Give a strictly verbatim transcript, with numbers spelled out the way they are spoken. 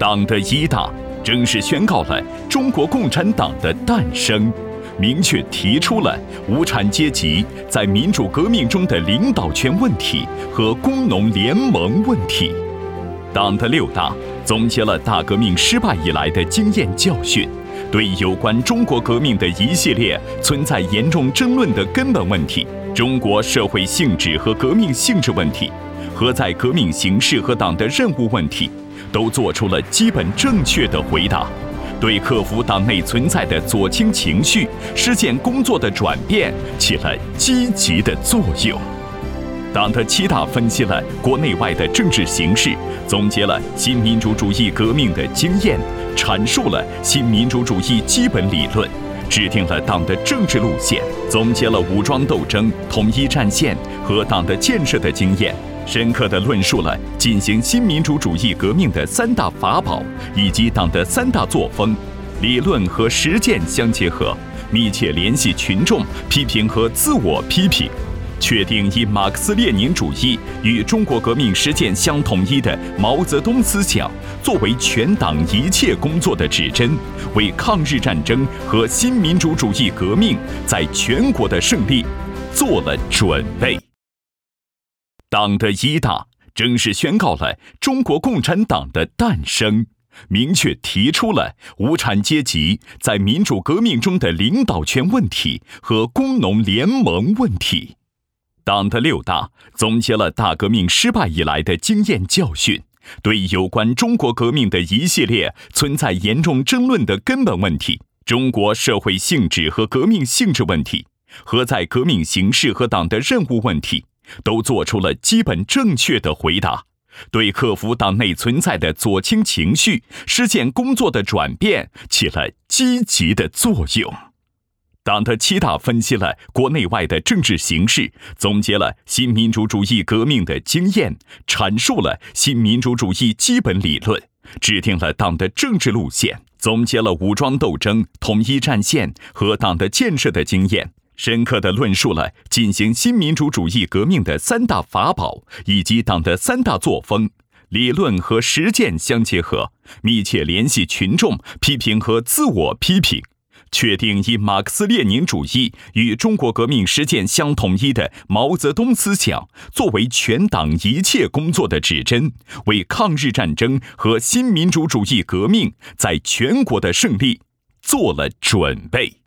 党的一大正式宣告了中国共产党的诞生，明确提出了无产阶级在民主革命中的领导权问题和工农联盟问题。党的六大总结了大革命失败以来的经验教训，对有关中国革命的一系列存在严重争论的根本问题、中国社会性质和革命性质问题和在革命形势和党的任务问题，都做出了基本正确的回答，对克服党内存在的左倾情绪、实践工作的转变起了积极的作用。党的七大分析了国内外的政治形势，总结了新民主主义革命的经验，阐述了新民主主义基本理论，制定了党的政治路线，总结了武装斗争、统一战线和党的建设的经验，深刻地论述了进行新民主主义革命的三大法宝以及党的三大作风，理论和实践相结合，密切联系群众，批评和自我批评，确定以马克思列宁主义与中国革命实践相统一的毛泽东思想作为全党一切工作的指针，为抗日战争和新民主主义革命在全国的胜利做了准备。党的一大正式宣告了中国共产党的诞生，明确提出了无产阶级在民主革命中的领导权问题和工农联盟问题。党的六大总结了大革命失败以来的经验教训，对有关中国革命的一系列存在严重争论的根本问题、中国社会性质和革命性质问题和在革命形势和党的任务问题，都做出了基本正确的回答，对克服党内存在的左倾情绪、实践工作的转变起了积极的作用。党的七大分析了国内外的政治形势，总结了新民主主义革命的经验，阐述了新民主主义基本理论，制定了党的政治路线，总结了武装斗争、统一战线和党的建设的经验，深刻地论述了进行新民主主义革命的三大法宝以及党的三大作风，理论和实践相结合，密切联系群众，批评和自我批评，确定以马克思列宁主义与中国革命实践相统一的毛泽东思想作为全党一切工作的指针，为抗日战争和新民主主义革命在全国的胜利做了准备。